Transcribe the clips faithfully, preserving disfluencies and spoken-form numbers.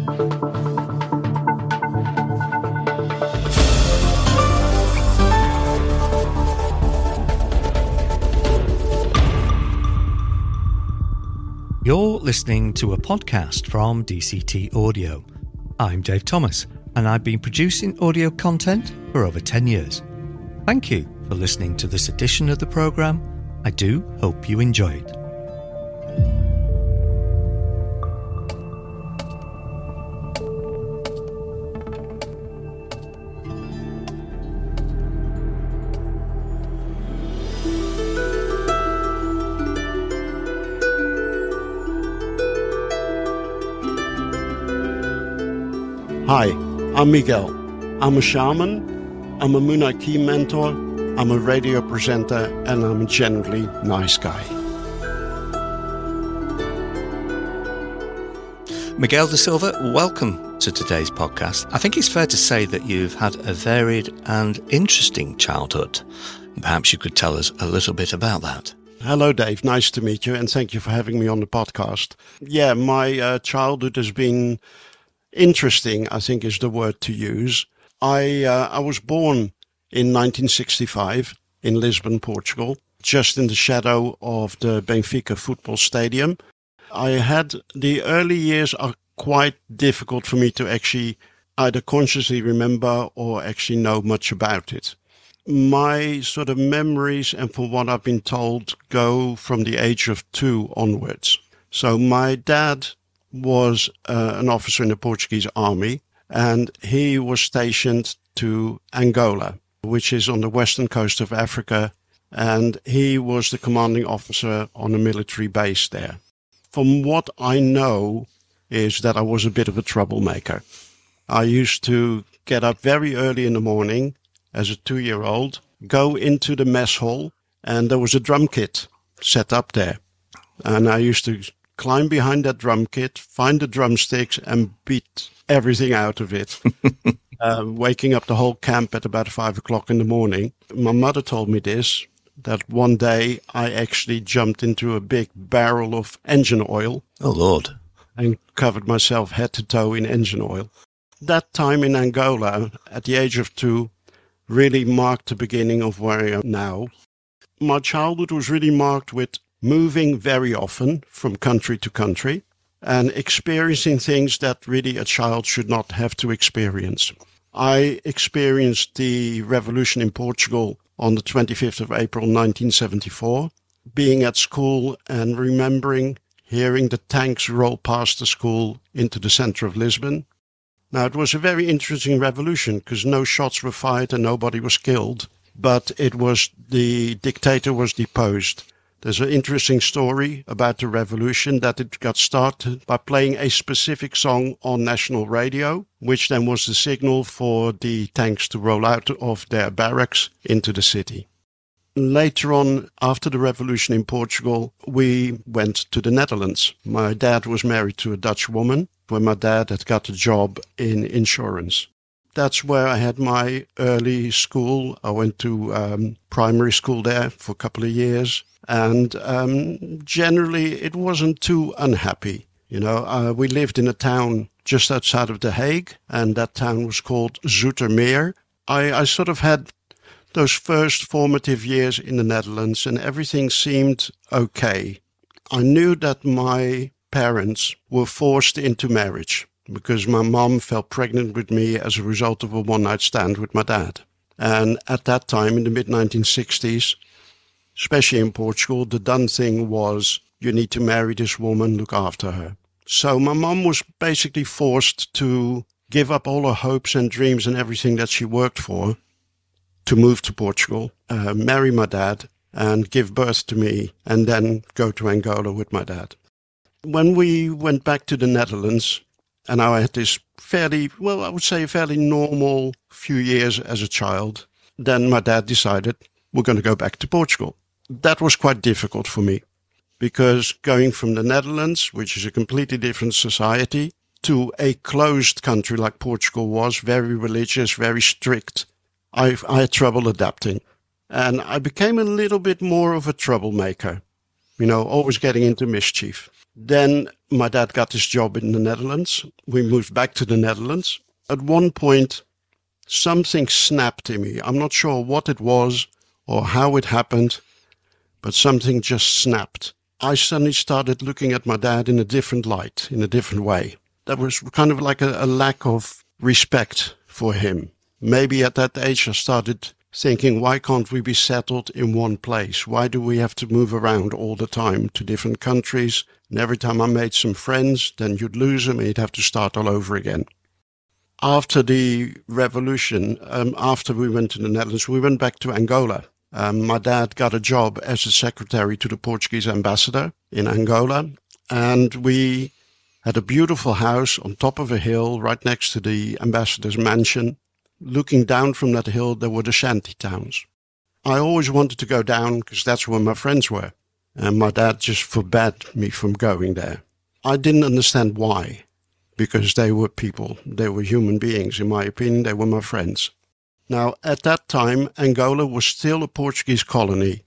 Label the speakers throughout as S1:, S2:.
S1: You're listening to a podcast from D C T Audio. I'm Dave Thomas, and I've been producing audio content for over ten years. Thank you for listening to this edition of the programme. I do hope you enjoy it.
S2: Hi, I'm Miguel. I'm a shaman, I'm a Moon I Chee mentor, I'm a radio presenter, and I'm a generally nice guy.
S1: Miguel da Silva, welcome to today's podcast. I think it's fair to say that you've had a varied and interesting childhood. Perhaps you could tell us a little bit about that.
S2: Hello, Dave. Nice to meet you, and thank you for having me on the podcast. Yeah, my uh, childhood has been interesting, I think is the word to use. I uh, I was born in nineteen sixty-five in Lisbon, Portugal, just in the shadow of the Benfica football stadium. I had the early years are quite difficult for me to actually either consciously remember or actually know much about it. My sort of memories, and from what I've been told, go from the age of two onwards. So my dad was uh, an officer in the Portuguese army, and he was stationed to Angola, which is on the western coast of Africa, and he was the commanding officer on a military base there. From what I know is that I was a bit of a troublemaker. I used to get up very early in the morning as a two-year-old, go into the mess hall, and there was a drum kit set up there, and I used to climb behind that drum kit, find the drumsticks, and beat everything out of it. uh, waking up the whole camp at about five o'clock in the morning. My mother told me this, that one day I actually jumped into a big barrel of engine oil.
S1: Oh, Lord.
S2: And covered myself head to toe in engine oil. That time in Angola, at the age of two, really marked the beginning of where I am now. My childhood was really marked with moving very often from country to country and experiencing things that really a child should not have to experience. I experienced the revolution in Portugal on the twenty-fifth of April nineteen seventy-four, being at school and remembering hearing the tanks roll past the school into the center of Lisbon. Now, it was a very interesting revolution because no shots were fired and nobody was killed, but it was the dictator was deposed. There's an interesting story about the revolution that it got started by playing a specific song on national radio, which then was the signal for the tanks to roll out of their barracks into the city. Later on, after the revolution in Portugal, we went to the Netherlands. My dad was married to a Dutch woman, where my dad had got a job in insurance. That's where I had my early school. I went to um, primary school there for a couple of years. And um, generally, it wasn't too unhappy. You know, uh, we lived in a town just outside of The Hague, and that town was called Zoetermeer. I, I sort of had those first formative years in the Netherlands, and everything seemed okay. I knew that my parents were forced into marriage because my mom fell pregnant with me as a result of a one-night stand with my dad. And at that time, in the mid nineteen sixties, especially in Portugal, the done thing was you need to marry this woman, look after her. So my mom was basically forced to give up all her hopes and dreams and everything that she worked for to move to Portugal, uh, marry my dad, and give birth to me, and then go to Angola with my dad. When we went back to the Netherlands, and I had this fairly, well, I would say a fairly normal few years as a child, then my dad decided we're going to go back to Portugal. That was quite difficult for me because going from the Netherlands, which is a completely different society, to a closed country like Portugal was, very religious, very strict, I, I had trouble adapting. And I became a little bit more of a troublemaker, you know, always getting into mischief. Then my dad got his job in the Netherlands. We moved back to the Netherlands. At one point, something snapped in me. I'm not sure what it was or how it happened, but something just snapped. I suddenly started looking at my dad in a different light, in a different way. That was kind of like a, a lack of respect for him. Maybe at that age I started thinking, why can't we be settled in one place? Why do we have to move around all the time to different countries? And every time I made some friends, then you'd lose them and you'd have to start all over again. After the revolution, um, after we went to the Netherlands, we went back to Angola. Um, my dad got a job as a secretary to the Portuguese ambassador in Angola. And we had a beautiful house on top of a hill right next to the ambassador's mansion. Looking down from that hill, there were the shanty towns. I always wanted to go down because that's where my friends were. And my dad just forbade me from going there. I didn't understand why. Because they were people, they were human beings. In my opinion, they were my friends. Now, at that time, Angola was still a Portuguese colony.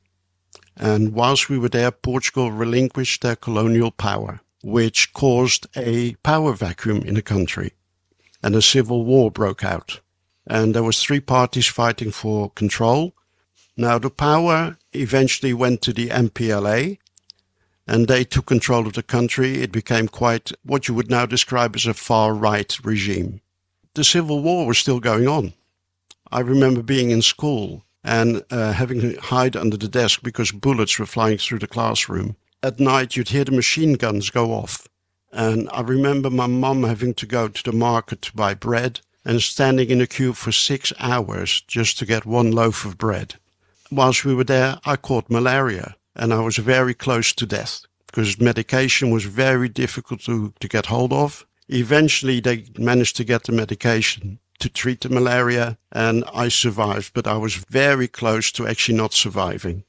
S2: And whilst we were there, Portugal relinquished their colonial power, which caused a power vacuum in the country. And a civil war broke out. And there was three parties fighting for control. Now, the power eventually went to the M P L A. And they took control of the country. It became quite what you would now describe as a far-right regime. The Civil War was still going on. I remember being in school and uh, having to hide under the desk because bullets were flying through the classroom. At night, you'd hear the machine guns go off. And I remember my mum having to go to the market to buy bread and standing in a queue for six hours just to get one loaf of bread. Whilst we were there, I caught malaria. And I was very close to death because medication was very difficult to, to get hold of. Eventually, they managed to get the medication to treat the malaria, and I survived, but I was very close to actually not surviving.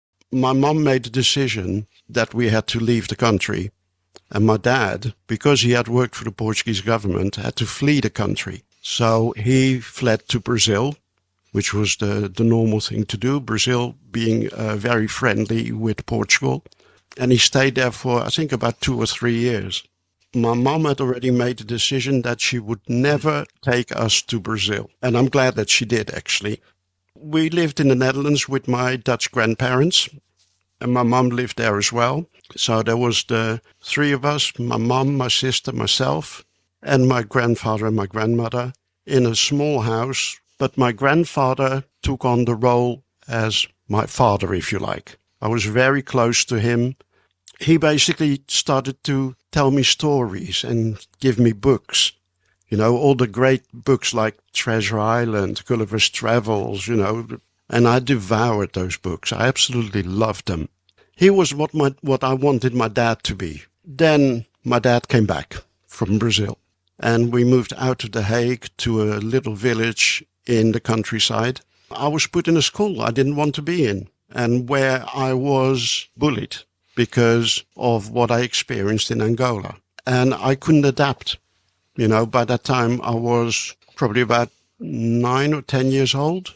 S2: My mom made the decision that we had to leave the country, and my dad, because he had worked for the Portuguese government, had to flee the country. So he fled to Brazil, which was the, the normal thing to do, Brazil being uh, very friendly with Portugal. And he stayed there for, I think, about two or three years. My mom had already made the decision that she would never take us to Brazil. And I'm glad that she did, actually. We lived in the Netherlands with my Dutch grandparents. And my mom lived there as well. So there was the three of us, my mom, my sister, myself, and my grandfather and my grandmother in a small house. But my grandfather took on the role as my father, if you like. I was very close to him. He basically started to tell me stories and give me books. You know, all the great books like Treasure Island, Gulliver's Travels, you know. And I devoured those books. I absolutely loved them. He was what my what I wanted my dad to be. Then my dad came back from Brazil. And we moved out of The Hague to a little village in the countryside. I was put in a school I didn't want to be in and where I was bullied because of what I experienced in Angola. And I couldn't adapt. You know, by that time I was probably about nine or ten years old.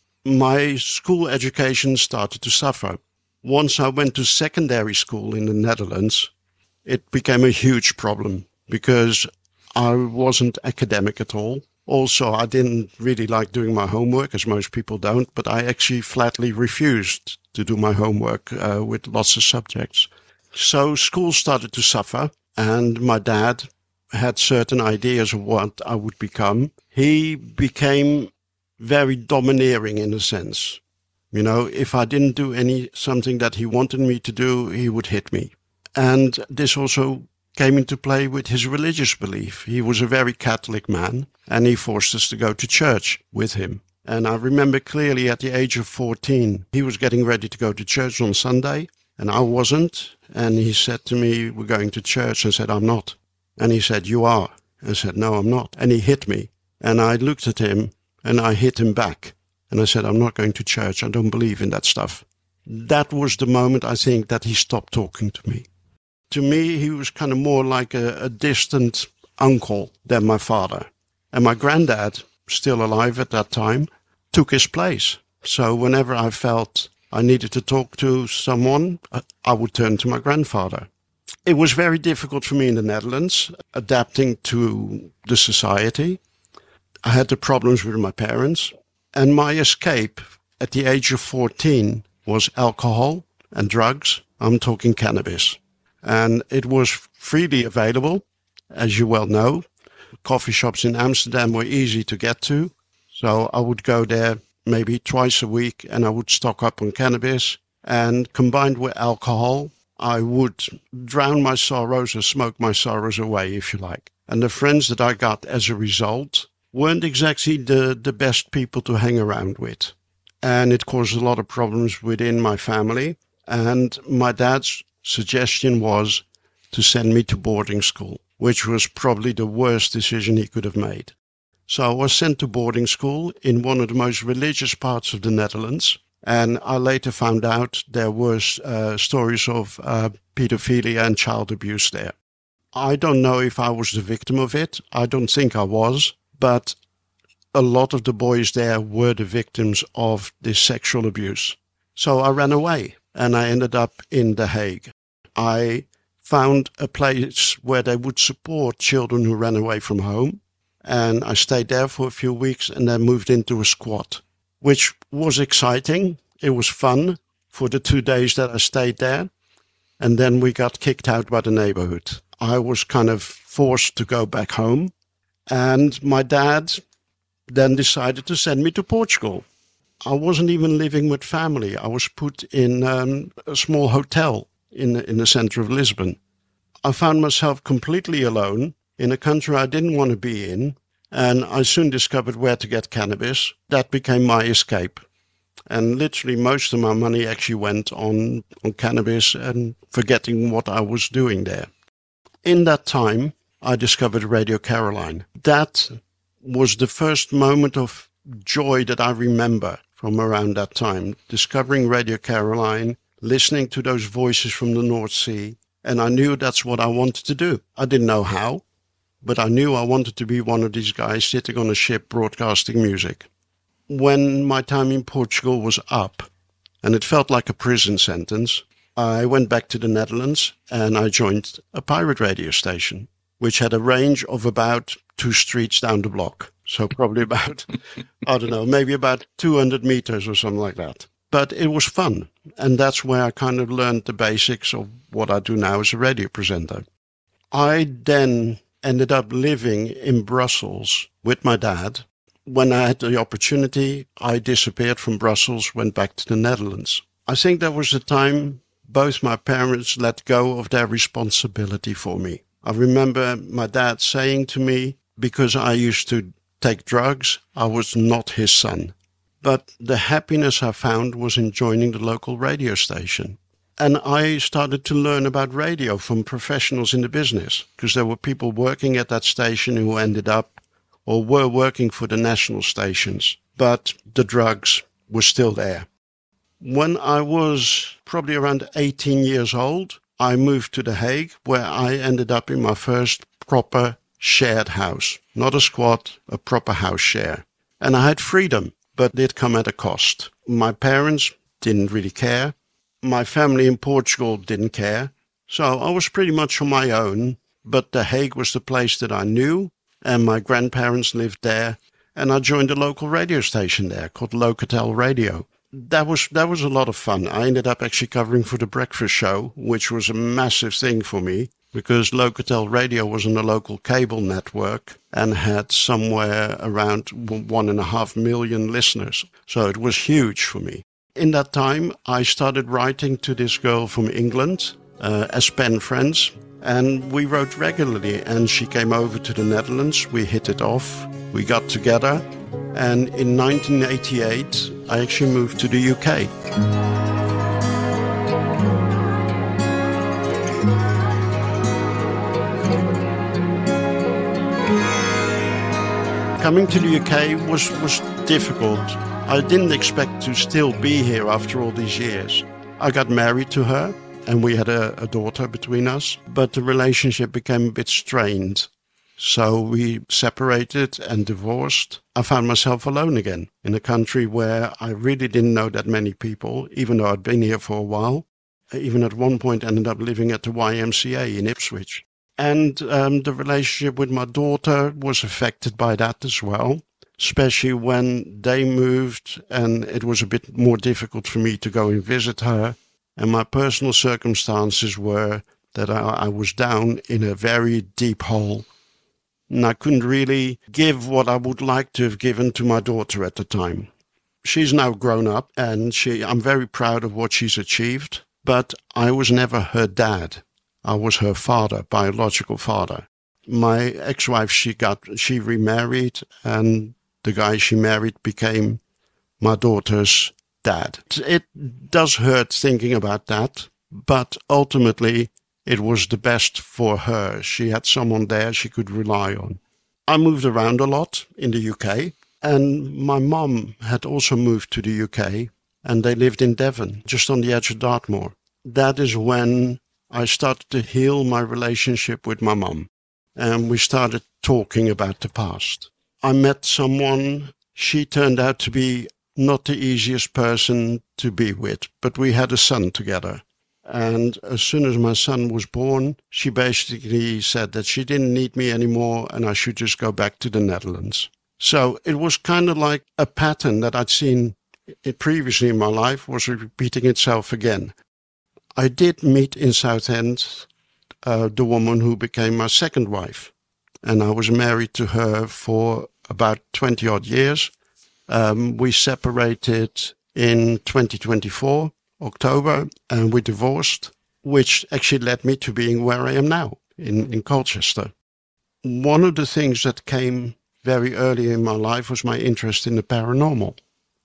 S2: My school education started to suffer. Once I went to secondary school in the Netherlands, it became a huge problem because I wasn't academic at all. Also, I didn't really like doing my homework, as most people don't, but I actually flatly refused to do my homework uh, with lots of subjects. So school started to suffer, and my dad had certain ideas of what I would become. He became very domineering in a sense. You know, if I didn't do any something that he wanted me to do, he would hit me. And this also came into play with his religious belief. He was a very Catholic man, and he forced us to go to church with him. And I remember clearly at the age of fourteen, he was getting ready to go to church on Sunday, and I wasn't. And he said to me, we're going to church. I said, I'm not. And he said, you are. I said, no, I'm not. And he hit me. And I looked at him, and I hit him back. And I said, I'm not going to church. I don't believe in that stuff. That was the moment, I think, that he stopped talking to me. To me, he was kind of more like a, a distant uncle than my father. And my granddad, still alive at that time, took his place. So whenever I felt I needed to talk to someone, I, I would turn to my grandfather. It was very difficult for me in the Netherlands, adapting to the society. I had the problems with my parents, and my escape at the age of fourteen was alcohol and drugs. I'm talking cannabis. And it was freely available, as you well know. Coffee shops in Amsterdam were easy to get to. So I would go there maybe twice a week and I would stock up on cannabis. And combined with alcohol, I would drown my sorrows or smoke my sorrows away, if you like. And the friends that I got as a result weren't exactly the, the best people to hang around with. And it caused a lot of problems within my family. And my dad's suggestion was to send me to boarding school, which was probably the worst decision he could have made. So I was sent to boarding school in one of the most religious parts of the Netherlands. And I later found out there were uh, stories of uh, pedophilia and child abuse there. I don't know if I was the victim of it. I don't think I was. But a lot of the boys there were the victims of this sexual abuse. So I ran away and I ended up in The Hague. I found a place where they would support children who ran away from home. And I stayed there for a few weeks and then moved into a squat, which was exciting. It was fun for the two days that I stayed there. And then we got kicked out by the neighborhood. I was kind of forced to go back home. And my dad then decided to send me to Portugal. I wasn't even living with family. I was put in um, a small hotel in, in the center of Lisbon. I found myself completely alone in a country I didn't want to be in. And I soon discovered where to get cannabis. That became my escape. And literally most of my money actually went on, on cannabis and forgetting what I was doing there. In that time, I discovered Radio Caroline. That was the first moment of joy that I remember from around that time. Discovering Radio Caroline, listening to those voices from the North Sea. And I knew that's what I wanted to do. I didn't know how, but I knew I wanted to be one of these guys sitting on a ship broadcasting music. When my time in Portugal was up, and it felt like a prison sentence, I went back to the Netherlands and I joined a pirate radio station, which had a range of about two streets down the block. So probably about, I don't know, maybe about two hundred meters or something like that. But it was fun. And that's where I kind of learned the basics of what I do now as a radio presenter. I then ended up living in Brussels with my dad. When I had the opportunity, I disappeared from Brussels, went back to the Netherlands. I think that was the time both my parents let go of their responsibility for me. I remember my dad saying to me, because I used to take drugs, I was not his son. But the happiness I found was in joining the local radio station. And I started to learn about radio from professionals in the business, because there were people working at that station who ended up or were working for the national stations, but the drugs were still there. When I was probably around eighteen years old, I moved to The Hague, where I ended up in my first proper shared house. Not a squat, a proper house share. And I had freedom, but it did come at a cost. My parents didn't really care. My family in Portugal didn't care. So I was pretty much on my own, but The Hague was the place that I knew. And my grandparents lived there, and I joined a local radio station there called Locatel Radio. That was that was a lot of fun. I ended up actually covering for the breakfast show, which was a massive thing for me, because Locatel Radio was on a local cable network and had somewhere around one and a half million listeners. So it was huge for me. In that time, I started writing to this girl from England uh, as pen friends. And we wrote regularly, and she came over to the Netherlands. We hit it off. We got together. And in nineteen eighty-eight, I actually moved to the U K. Coming to the U K was, was difficult. I didn't expect to still be here after all these years. I got married to her. And we had a, a daughter between us, but the relationship became a bit strained. So we separated and divorced. I found myself alone again in a country where I really didn't know that many people, even though I'd been here for a while. even at one point ended up living at the Y M C A in Ipswich. And um, the relationship with my daughter was affected by that as well, especially when they moved and it was a bit more difficult for me to go and visit her. And my personal circumstances were that I, I was down in a very deep hole. And I couldn't really give what I would like to have given to my daughter at the time. She's now grown up and she, I'm very proud of what she's achieved, but I was never her dad. I was her father, biological father. My ex-wife, she got, she remarried, and the guy she married became my daughter's dad. It does hurt thinking about that, but ultimately it was the best for her. She had someone there she could rely on. I moved around a lot in the U K, and my mom had also moved to the U K, and they lived in Devon, just on the edge of Dartmoor. That is when I started to heal my relationship with my mom, and we started talking about the past. I met someone. She turned out to be not the easiest person to be with, but we had a son together. And as soon as my son was born, she basically said that she didn't need me anymore and I should just go back to the Netherlands. So it was kind of like a pattern that I'd seen it previously in my life was repeating itself again. I did meet in Southend uh, the woman who became my second wife, and I was married to her for about twenty odd years. Um, we separated in twenty twenty-four, October, and we divorced, which actually led me to being where I am now, in, in Colchester. One of the things that came very early in my life was my interest in the paranormal.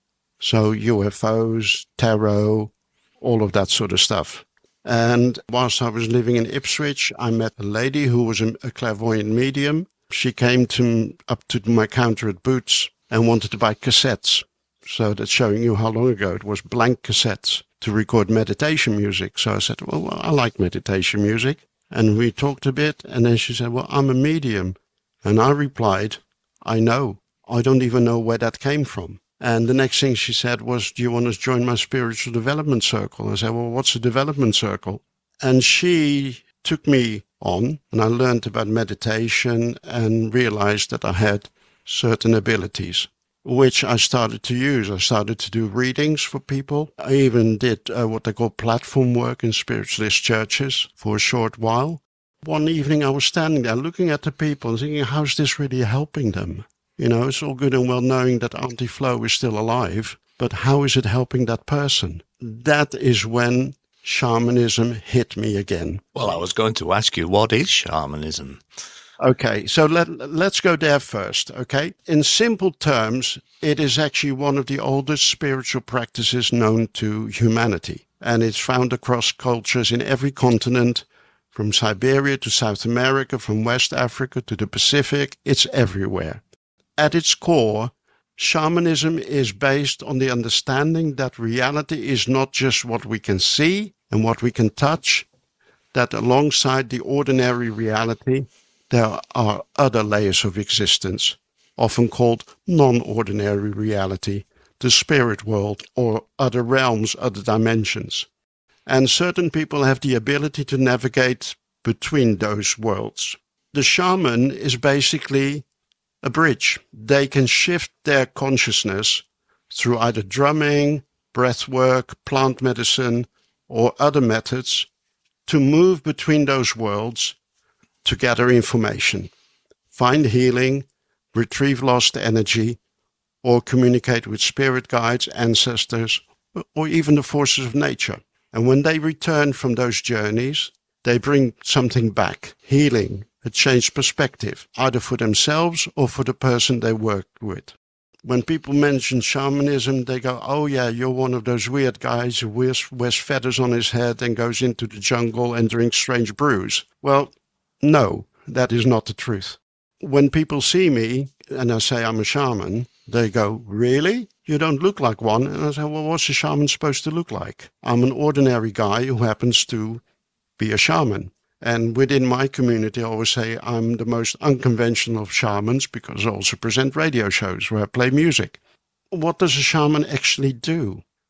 S2: So U F Os, tarot, all of that sort of stuff. And whilst I was living in Ipswich, I met a lady who was a, a clairvoyant medium. She came to up to my counter at Boots and wanted to buy cassettes. So that's showing you how long ago it was, blank cassettes to record meditation music. So I said, well, I like meditation music. And we talked a bit, and then she said, well, I'm a medium. And I replied, I know. I don't even know where that came from. And the next thing she said was, do you want to join my spiritual development circle? I said, well, what's a development circle? And she took me on, and I learned about meditation and realized that I had certain abilities, which I started to use. I started to do readings for people. I even did uh, what they call platform work in spiritualist churches for a short while. One evening I was standing there looking at the people and thinking, how's this really helping them? You know, it's all good and well knowing that Auntie Flo is still alive, but how is it helping that person? That is when shamanism hit me again.
S1: Well, I was going to ask you, what is shamanism?
S2: Okay, so let, let's go there first, okay? In simple terms, it is actually one of the oldest spiritual practices known to humanity, and it's found across cultures in every continent, from Siberia to South America, from West Africa to the Pacific. It's everywhere. At its core, shamanism is based on the understanding that reality is not just what we can see and what we can touch, that alongside the ordinary reality, there are other layers of existence, often called non-ordinary reality, the spirit world, or other realms, other dimensions. And certain people have the ability to navigate between those worlds. The shaman is basically a bridge. They can shift their consciousness through either drumming, breath work, plant medicine, or other methods to move between those worlds to gather information, find healing, retrieve lost energy, or communicate with spirit guides, ancestors, or even the forces of nature. And when they return from those journeys, they bring something back, healing, a changed perspective, either for themselves or for the person they work with. When people mention shamanism, they go, oh yeah, you're one of those weird guys who wears, wears feathers on his head and goes into the jungle and drinks strange brews. Well, no, that is not the truth. When people see me and I say I'm a shaman, they go, really? You don't look like one. And I say, well, what's a shaman supposed to look like? I'm an ordinary guy who happens to be a shaman. And within my community, I always say I'm the most unconventional of shamans because I also present radio shows where I play music. What does a shaman actually do?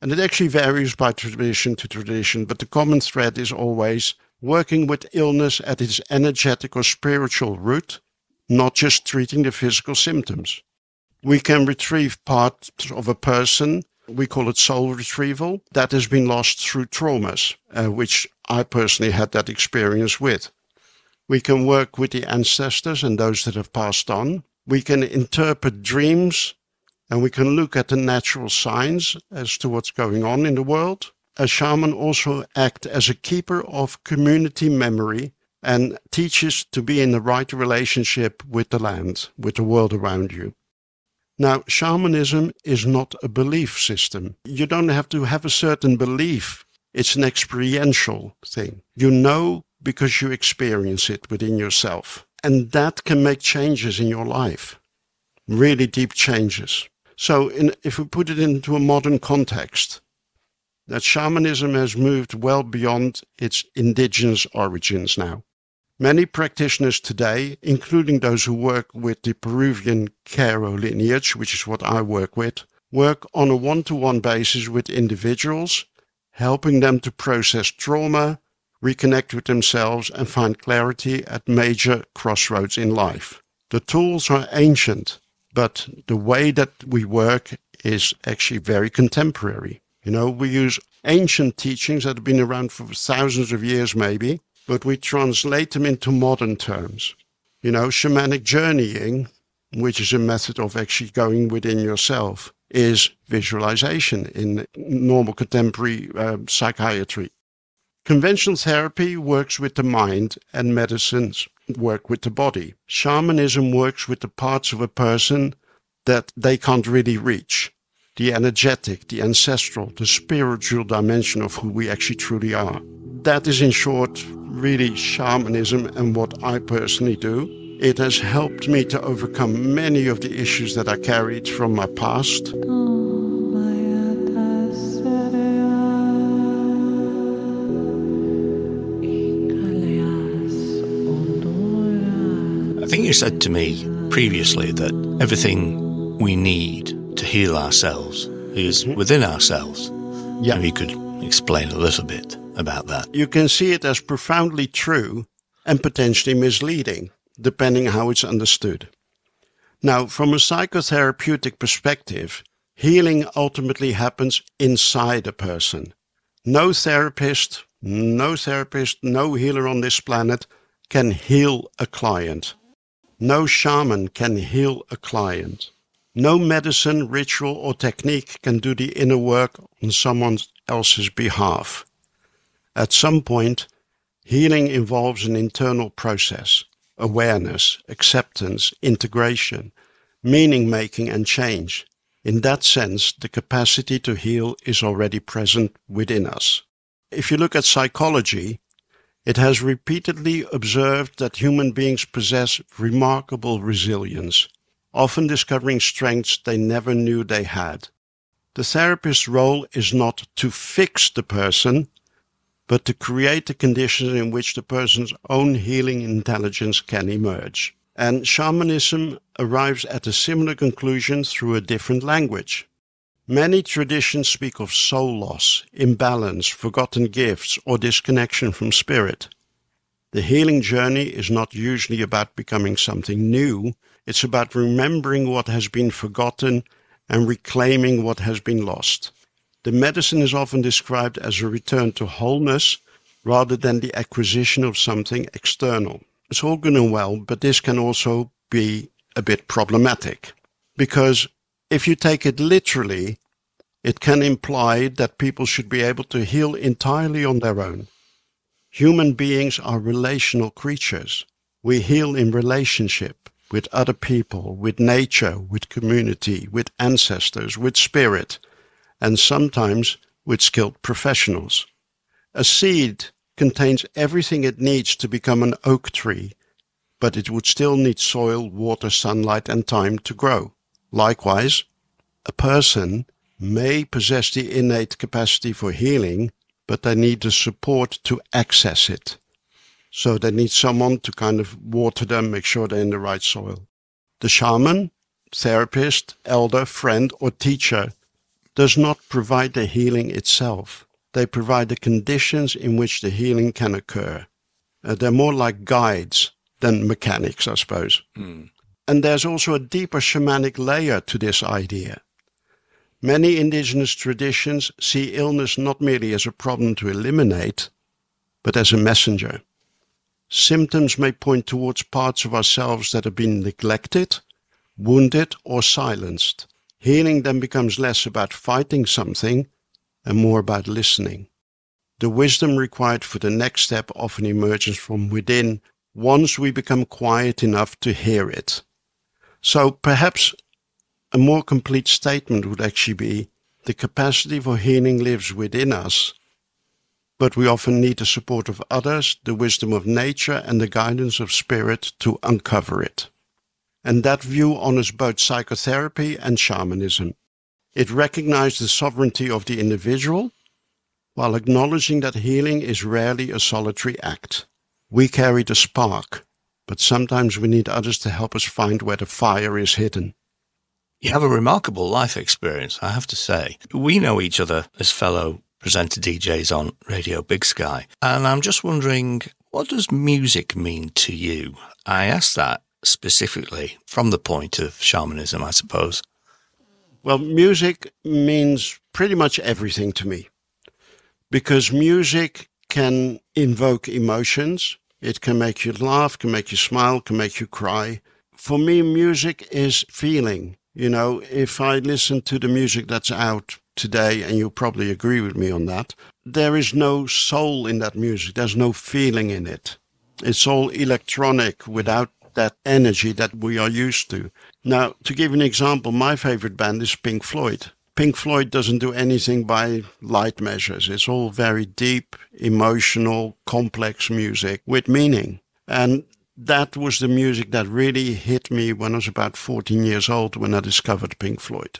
S2: And it actually varies by tradition to tradition, but the common thread is always working with illness at its energetic or spiritual root, not just treating the physical symptoms. We can retrieve parts of a person, we call it soul retrieval, that has been lost through traumas, uh, which I personally had that experience with. We can work with the ancestors and those that have passed on. We can interpret dreams, and we can look at the natural signs as to what's going on in the world. A shaman also acts as a keeper of community memory and teaches to be in the right relationship with the land, with the world around you. Now, shamanism is not a belief system. You don't have to have a certain belief. It's an experiential thing. You know because you experience it within yourself. And that can make changes in your life, really deep changes. So in, if we put it into a modern context, that shamanism has moved well beyond its indigenous origins now. Many practitioners today, including those who work with the Peruvian Q'ero lineage, which is what I work with, work on a one-to-one basis with individuals, helping them to process trauma, reconnect with themselves, and find clarity at major crossroads in life. The tools are ancient, but the way that we work is actually very contemporary. You know, we use ancient teachings that have been around for thousands of years maybe, but we translate them into modern terms. You know, shamanic journeying, which is a method of actually going within yourself, is visualization in normal contemporary uh, psychiatry. Conventional therapy works with the mind, and medicines work with the body. Shamanism works with the parts of a person that they can't really reach. The energetic, the ancestral, the spiritual dimension of who we actually truly are. That is, in short, really shamanism and what I personally do. It has helped me to overcome many of the issues that I carried from my past.
S1: I think you said to me previously that everything we need to heal ourselves is mm-hmm. within ourselves.
S2: Yeah.
S1: Maybe you could explain a little bit about that.
S2: You can see it as profoundly true and potentially misleading, depending how it's understood. Now, from a psychotherapeutic perspective, healing ultimately happens inside a person. No therapist, no therapist, no healer on this planet can heal a client. No shaman can heal a client. No medicine, ritual, or technique can do the inner work on someone else's behalf. At some point, healing involves an internal process, awareness, acceptance, integration, meaning-making, and change. In that sense, the capacity to heal is already present within us. If you look at psychology, it has repeatedly observed that human beings possess remarkable resilience, often discovering strengths they never knew they had. The therapist's role is not to fix the person, but to create the conditions in which the person's own healing intelligence can emerge. And shamanism arrives at a similar conclusion through a different language. Many traditions speak of soul loss, imbalance, forgotten gifts, or disconnection from spirit. The healing journey is not usually about becoming something new. It's about remembering what has been forgotten and reclaiming what has been lost. The medicine is often described as a return to wholeness rather than the acquisition of something external. It's all good and well, but this can also be a bit problematic, because if you take it literally, it can imply that people should be able to heal entirely on their own. Human beings are relational creatures. We heal in relationship with other people, with nature, with community, with ancestors, with spirit, and sometimes with skilled professionals. A seed contains everything it needs to become an oak tree, but it would still need soil, water, sunlight, and time to grow. Likewise, a person may possess the innate capacity for healing, but they need the support to access it. So they need someone to kind of water them, make sure they're in the right soil. The shaman, therapist, elder, friend, or teacher does not provide the healing itself. They provide the conditions in which the healing can occur. Uh, they're more like guides than mechanics, I suppose. Mm. And there's also a deeper shamanic layer to this idea. Many indigenous traditions see illness not merely as a problem to eliminate, but as a messenger. Symptoms may point towards parts of ourselves that have been neglected, wounded, or silenced. Healing then becomes less about fighting something and more about listening. The wisdom required for the next step often emerges from within once we become quiet enough to hear it. So perhaps a more complete statement would actually be the capacity for healing lives within us, but we often need the support of others, the wisdom of nature, and the guidance of spirit to uncover it. And that view honors both psychotherapy and shamanism. It recognizes the sovereignty of the individual, while acknowledging that healing is rarely a solitary act. We carry the spark, but sometimes we need others to help us find where the fire is hidden.
S1: You have a remarkable life experience, I have to say. We know each other as fellow presenter D Js on Radio Big Sky, and I'm just wondering, what does music mean to you? I ask that specifically from the point of shamanism, I suppose.
S2: Well, music means pretty much everything to me, because music can invoke emotions. It can make you laugh, can make you smile, can make you cry. For me, music is feeling. You know, if I listen to the music that's out today, and you'll probably agree with me on that, there is no soul in that music. There's no feeling in it. It's all electronic without that energy that we are used to. Now, to give an example, my favorite band is Pink Floyd. Pink Floyd doesn't do anything by light measures. It's all very deep, emotional, complex music with meaning. And that was the music that really hit me when I was about fourteen years old, when I discovered Pink Floyd.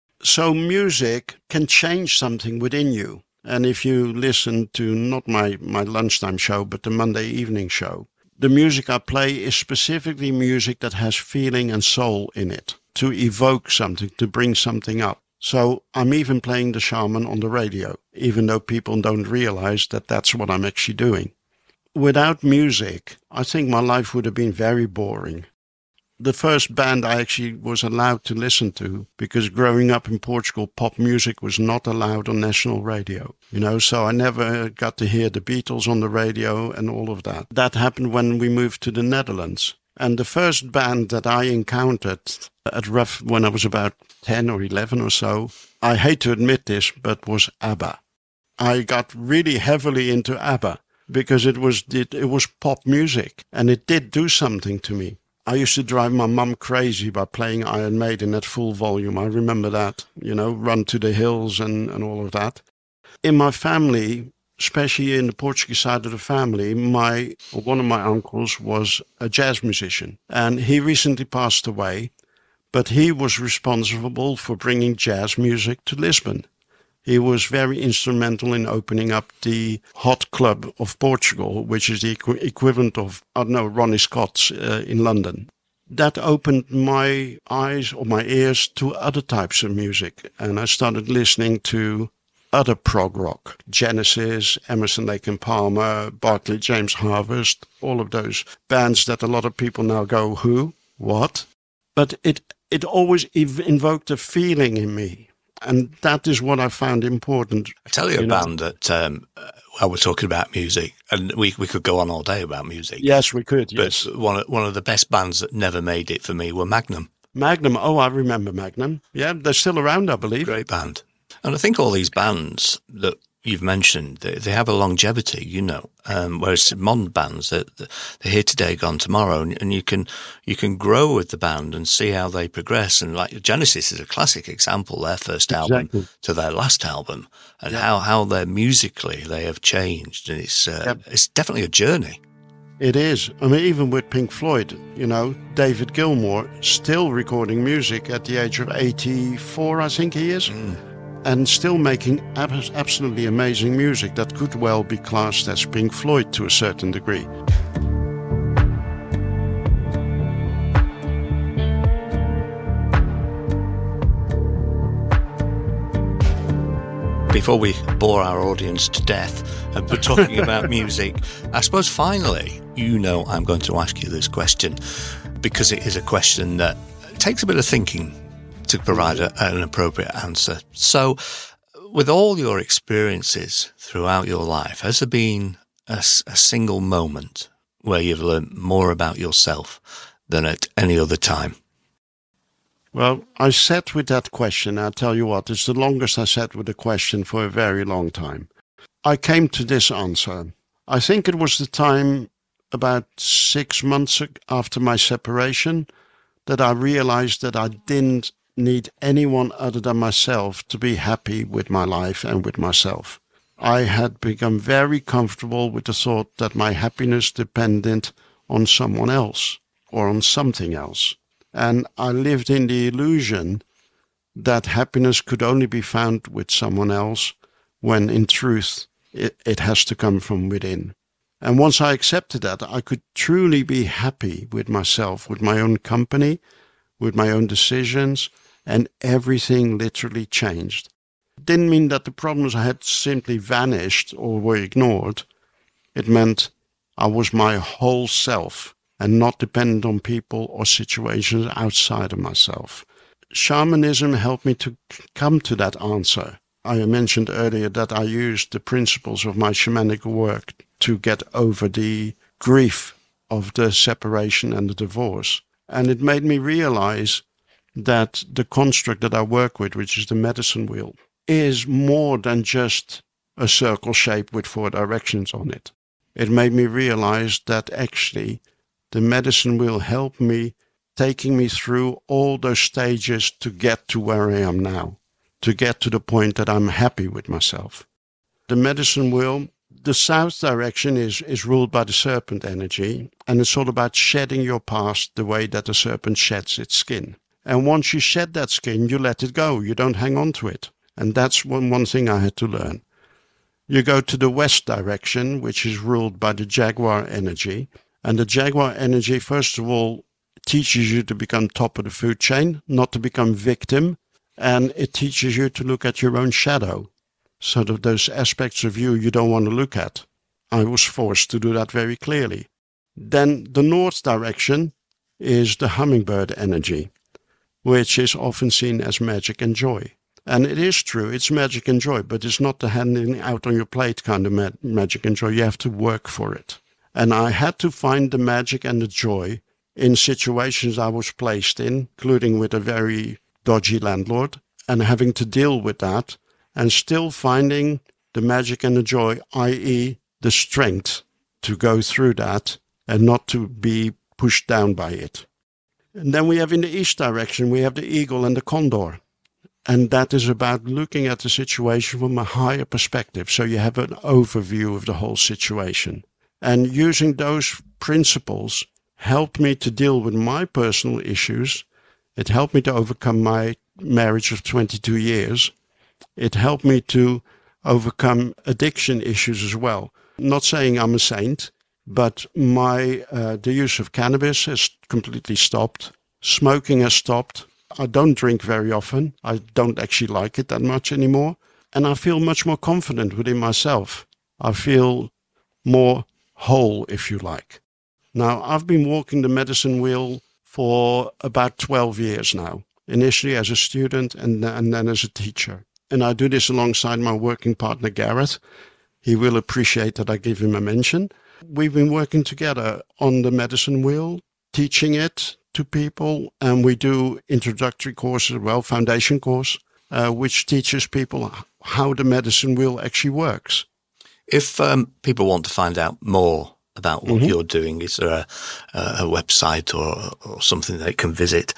S2: So music can change something within you. And if you listen to not my, my lunchtime show, but the Monday evening show, the music I play is specifically music that has feeling and soul in it, to evoke something, to bring something up. So I'm even playing the shaman on the radio, even though people don't realize that that's what I'm actually doing. Without music, I think my life would have been very boring. The first band I actually was allowed to listen to, because growing up in Portugal, pop music was not allowed on national radio. You know, so I never got to hear the Beatles on the radio and all of that. That happened when we moved to the Netherlands. And the first band that I encountered at rough, when I was about ten or eleven or so, I hate to admit this, but was ABBA. I got really heavily into ABBA because it was it, it was pop music, and it did do something to me. I used to drive my mum crazy by playing Iron Maiden at full volume. I remember that, you know, Run to the Hills and, and all of that. In my family, especially in the Portuguese side of the family, my one of my uncles was a jazz musician, and he recently passed away, but he was responsible for bringing jazz music to Lisbon. He was very instrumental in opening up the Hot Club of Portugal, which is the equ- equivalent of, I don't know, Ronnie Scott's uh, in London. That opened my eyes or my ears to other types of music, and I started listening to other prog rock, Genesis, Emerson, Lake and Palmer, Barclay James Harvest, all of those bands that a lot of people now go, who, what? But it, it always ev- invoked a feeling in me. And that is what I found important.
S1: I tell you,
S2: you
S1: a
S2: know?
S1: band that, um, well, we're talking about music, and we we could go on all day about music.
S2: Yes, we could, yes.
S1: But one of, one of the best bands that never made it for me were Magnum.
S2: Magnum, oh, I remember Magnum. Yeah, they're still around, I believe.
S1: Great band. And I think all these bands that you've mentioned, they, they have a longevity, you know, um, whereas modern bands, they're, they're here today, gone tomorrow, and, and you can you can grow with the band and see how they progress. And like Genesis is a classic example, their first album
S2: Exactly.
S1: to their last album, and
S2: Yeah.
S1: how, how they're musically, they have changed. And it's, uh,
S2: Yep.
S1: it's definitely a journey.
S2: It is. I mean, even with Pink Floyd, you know, David Gilmour still recording music at the age of eighty-four, I think he is.
S1: Mm.
S2: And still making ab- absolutely amazing music that could well be classed as Pink Floyd to a certain degree.
S1: before we bore our audience to death, uh, but talking about music, I suppose finally, you know I'm going to ask you this question because it is a question that takes a bit of thinking to provide a, an appropriate answer. So, with all your experiences throughout your life, has there been a, a single moment where you've learned more about yourself than at any other time?
S2: Well, I sat with that question. I'll tell you what, it's the longest I sat with the question for a very long time. I came to this answer. I think it was the time about six months after my separation that I realized that I didn't need anyone other than myself to be happy with my life and with myself. I had become very comfortable with the thought that my happiness depended on someone else or on something else. And I lived in the illusion that happiness could only be found with someone else, when in truth it, it has to come from within. And once I accepted that, I could truly be happy with myself, with my own company, with my own decisions, and everything literally changed. It didn't mean that the problems I had simply vanished or were ignored. It meant I was my whole self, and not dependent on people or situations outside of myself. Shamanism helped me to come to that answer. I mentioned earlier that I used the principles of my shamanic work to get over the grief of the separation and the divorce. And it made me realize that the construct that I work with, which is the medicine wheel, is more than just a circle shape with four directions on it. It made me realize that actually the medicine wheel helped me, taking me through all those stages to get to where I am now, to get to the point that I'm happy with myself. The medicine wheel, the south direction is, is ruled by the serpent energy, and it's all about shedding your past the way that the serpent sheds its skin. And once you shed that skin, you let it go. You don't hang on to it. And that's one, one thing I had to learn. You go to the west direction, which is ruled by the jaguar energy. And the jaguar energy, first of all, teaches you to become top of the food chain, not to become victim. And it teaches you to look at your own shadow. So that those aspects of you you don't want to look at. I was forced to do that very clearly. Then the north direction is the hummingbird energy, which is often seen as magic and joy. And it is true, it's magic and joy, but it's not the handing out on your plate kind of ma- magic and joy. You have to work for it. And I had to find the magic and the joy in situations I was placed in, including with a very dodgy landlord, and having to deal with that, and still finding the magic and the joy, that is the strength to go through that and not to be pushed down by it. And then we have in the east direction, we have the eagle and the condor. And that is about looking at the situation from a higher perspective. So you have an overview of the whole situation. And using those principles helped me to deal with my personal issues. It helped me to overcome my marriage of twenty-two years. It helped me to overcome addiction issues as well. Not saying I'm a saint, but my uh, the use of cannabis has completely stopped. Smoking has stopped. I don't drink very often. I don't actually like it that much anymore. And I feel much more confident within myself. I feel more whole, if you like. Now, I've been walking the medicine wheel for about twelve years now, initially as a student and, and then as a teacher. And I do this alongside my working partner, Gareth. He will appreciate that I give him a mention. We've been working together on the medicine wheel, teaching it to people, and we do introductory courses, well, foundation course, uh, which teaches people how the medicine wheel actually works.
S1: If um, people want to find out more about what mm-hmm. you're doing, is there a, a website or, or something they can visit?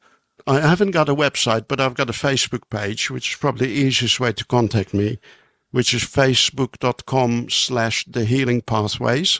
S2: I haven't got a website, but I've got a Facebook page, which is probably the easiest way to contact me, which is facebook.com slash the healing pathways.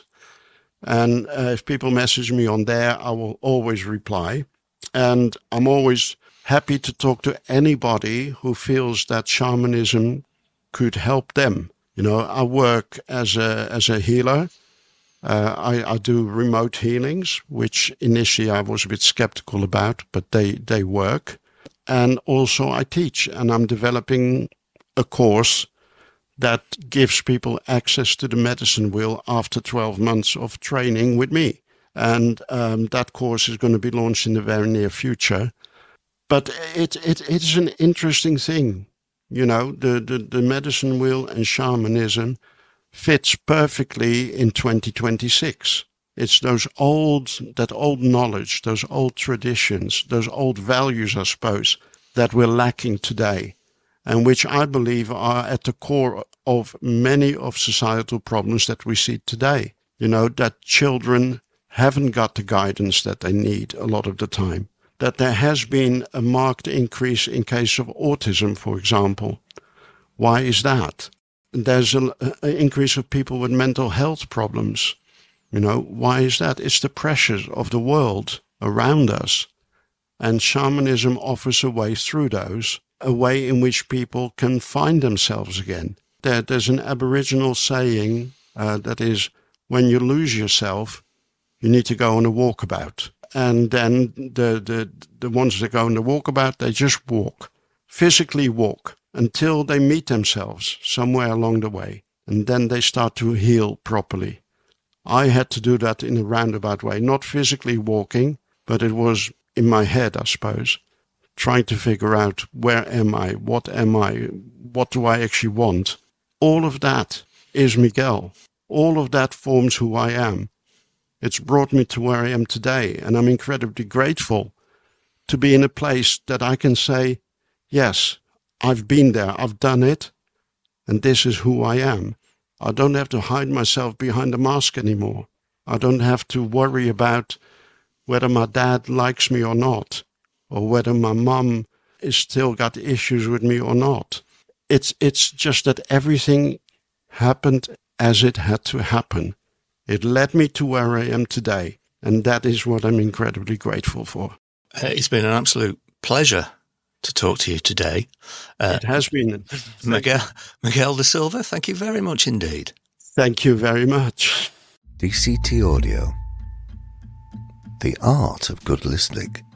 S2: And uh, if people message me on there, I will always reply. And I'm always happy to talk to anybody who feels that shamanism could help them. You know, I work as a as a healer. Uh, I, I do remote healings, which initially I was a bit skeptical about, but they, they work. And also I teach, and I'm developing a course that gives people access to the medicine wheel after twelve months of training with me. And um, that course is going to be launched in the very near future. But it, it it's an interesting thing. You know, the, the, the medicine wheel and shamanism fits perfectly in twenty twenty-six. It's those old, that old knowledge, those old traditions, those old values, I suppose, that we're lacking today, and which I believe are at the core of many of societal problems that we see today. You know, that children haven't got the guidance that they need a lot of the time. That there has been a marked increase in case of autism, for example. Why is that? There's an increase of people with mental health problems. You know, why is that? It's the pressures of the world around us. And shamanism offers a way through those, a way in which people can find themselves again. There, there's an Aboriginal saying uh, that is, when you lose yourself, you need to go on a walkabout. And then the, the, the ones that go on the walkabout, they just walk, physically walk, until they meet themselves somewhere along the way. And then they start to heal properly. I had to do that in a roundabout way, not physically walking, but it was in my head, I suppose, trying to figure out where am I, what am I, what do I actually want. All of that is Miguel. All of that forms who I am. It's brought me to where I am today, and I'm incredibly grateful to be in a place that I can say, yes, I've been there, I've done it, and this is who I am. I don't have to hide myself behind a mask anymore. I don't have to worry about whether my dad likes me or not, or whether my mum is still got issues with me or not. It's it's just that everything happened as it had to happen. It led me to where I am today, and that is what I'm incredibly grateful for.
S1: Uh, it's been an absolute pleasure to talk to you today. Uh,
S2: it has been.
S1: Miguel, Miguel da Silva, thank you very much indeed.
S2: Thank you very much.
S1: D C T Audio. The art of good listening.